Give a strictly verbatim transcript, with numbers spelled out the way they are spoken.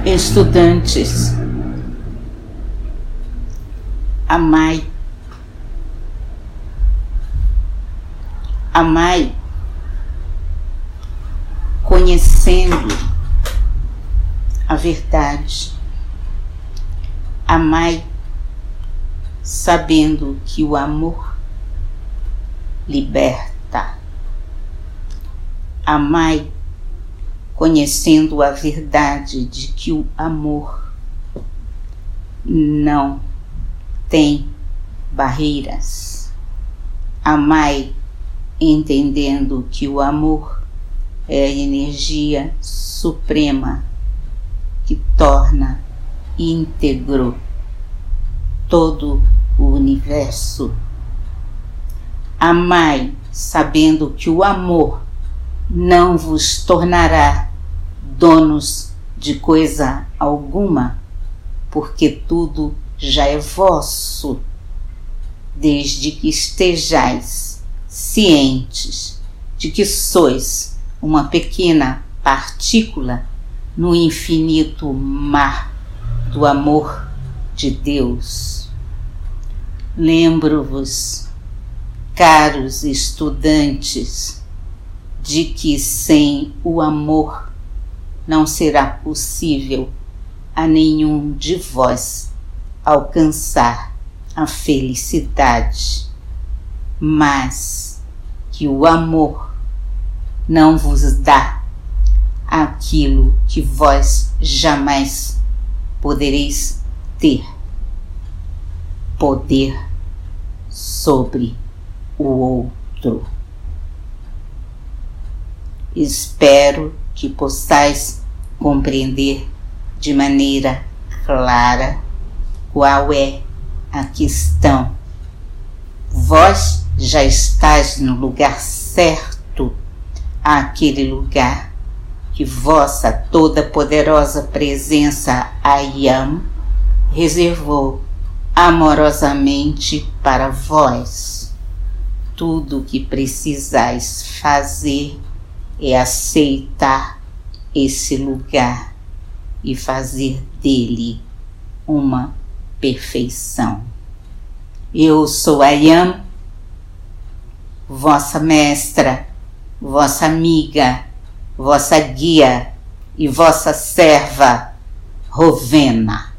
Estudantes, amai, amai, conhecendo a verdade, amai, sabendo que o amor liberta, amai, conhecendo a verdade de que o amor não tem barreiras. Amai, entendendo que o amor é a energia suprema que torna íntegro todo o universo. Amai, sabendo que o amor não vos tornará donos de coisa alguma, porque tudo já é vosso, desde que estejais cientes de que sois uma pequena partícula no infinito mar do amor de Deus. Lembro-vos, caros estudantes, de que sem o amor não será possível a nenhum de vós alcançar a felicidade, mas que o amor não vos dá aquilo que vós jamais podereis ter: poder sobre o outro. Espero que possais compreender de maneira clara qual é a questão. Vós já estáis no lugar certo, aquele lugar que vossa toda poderosa presença Ayam reservou amorosamente para vós. Tudo o que precisais fazer é aceitar esse lugar e fazer dele uma perfeição. Eu sou Ayam, vossa mestra, vossa amiga, vossa guia e vossa serva Rowena.